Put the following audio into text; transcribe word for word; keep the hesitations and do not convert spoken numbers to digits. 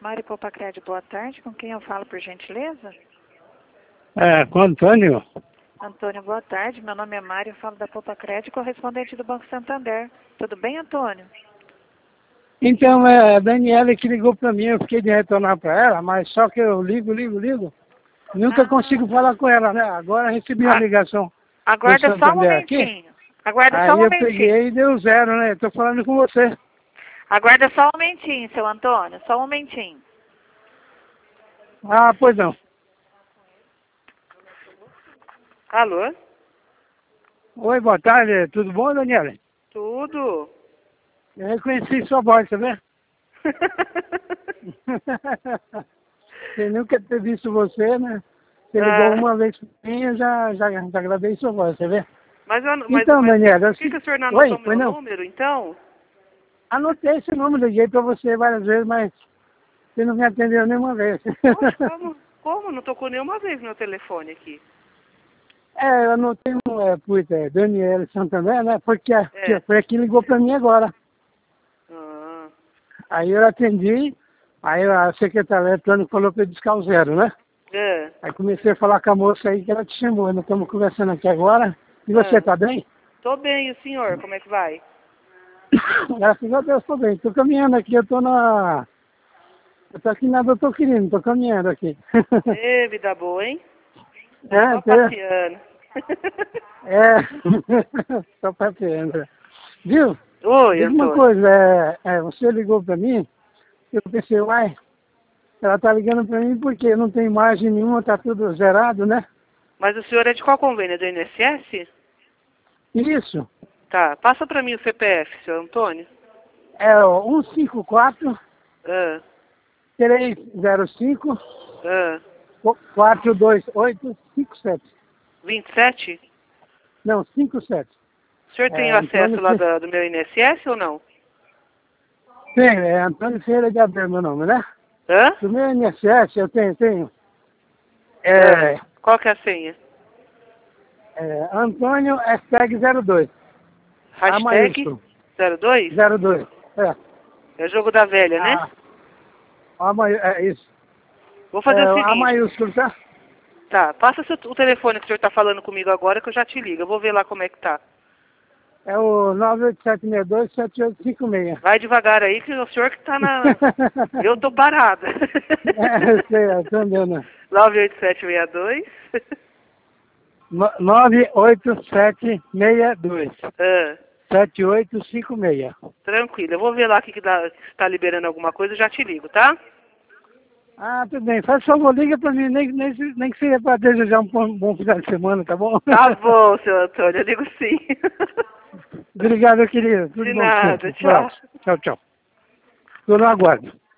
Mari Popacred, boa tarde. Com quem eu falo, por gentileza? É, com o Antônio. Antônio, boa tarde. Meu nome é Mari, eu falo da Popacred, correspondente do Banco Santander. Tudo bem, Antônio? Então, é a Daniela que ligou para mim, eu fiquei de retornar para ela, mas só que eu ligo, ligo, ligo, nunca Ah. consigo falar com ela, né? Agora recebi uma Ah, ligação do aguarda só um Santander aqui, momentinho. Aguarda só um aí eu momentinho. peguei e deu zero, né? Estou falando com você. Aguarda só um momentinho, seu Antônio. Só um momentinho. Ah, pois não. Alô? Oi, boa tarde, tudo bom, Daniela? Tudo. Eu reconheci sua voz, tá vendo? Eu nunca ter visto você, né? Você ligou Ah, uma vez para mim, eu já, já, já gravei sua voz, tá vendo? mas, eu, mas, Então, mas Daniela, por eu que, se- que o senhor não oi, anotou foi meu não? número, então? Anotei esse número, liguei para você várias vezes, mas você não me atendeu nenhuma vez. Poxa, como? Como? Não tocou nenhuma vez meu telefone aqui. É, eu anotei um, é, puta, é, Daniela Santander, né? Porque a- É. foi aqui que ligou para mim agora. Ah, Aí eu atendi, aí a secretária eletrônica falou para eu discar o zero, né? é. Aí comecei a falar com a moça aí que ela te chamou. Nós estamos conversando aqui agora. E você, Ah. tá bem? Tô bem, e o senhor? Como é que vai? Graças a Deus, tô bem. Tô caminhando aqui, eu tô na... Eu tô aqui na doutor Quirino, tô caminhando aqui. Ê, vida boa, hein? É, Só tô... passeando. É, só passeando. Viu? Oi, Diga uma Antônio. coisa, é, é, você ligou pra mim, eu pensei, uai, ela tá ligando pra mim porque não tem imagem nenhuma, tá tudo zerado, né? Mas o senhor é de qual convênio? É do I N S S? Isso, Tá, passa pra mim o C P F, seu Antônio. é o cento e cinquenta e quatro, Ah, trezentos e cinco, ah. quatrocentos e vinte e oito, cinquenta e sete. vinte e sete? Não, cinquenta e sete. O senhor tem É, acesso Antônio lá Fe... da- do meu I N S S ou não? Tem, é Antônio Ferreira de Abreu, meu nome, né? Hã? Do meu I N S S eu tenho, tenho. Ah, É, qual que é a senha? é Antônio hashtag zero dois. A Hashtag maiúsculo. zero dois? zero dois. É. É o jogo da velha, né? A, a maiú... É isso. Vou É, fazer o a seguinte. maiúsculo, tá? Tá, passa seu- o telefone que o senhor tá falando comigo agora que eu já te ligo. Eu vou ver lá como é que tá. É o nove oito sete seis dois, sete oito cinco seis. Vai devagar aí que é o senhor que tá na... Eu tô parada. É, eu sei, eu tô andando. nove oito sete seis dois. No- nove oito sete seis dois, Ah, sete oito cinco seis. tranquilo, eu vou ver lá que, que, dá, que está liberando alguma coisa e já te ligo, tá? Ah, tudo bem. Faz favor, liga pra mim, nem, nem, nem que seja pra desejar um bom, bom final de semana, tá bom? Tá bom, seu Antônio, eu digo sim. Obrigado, querido. Tudo De bom pra nada, você. Um tchau. abraço. Tchau, tchau. Tô no aguardo.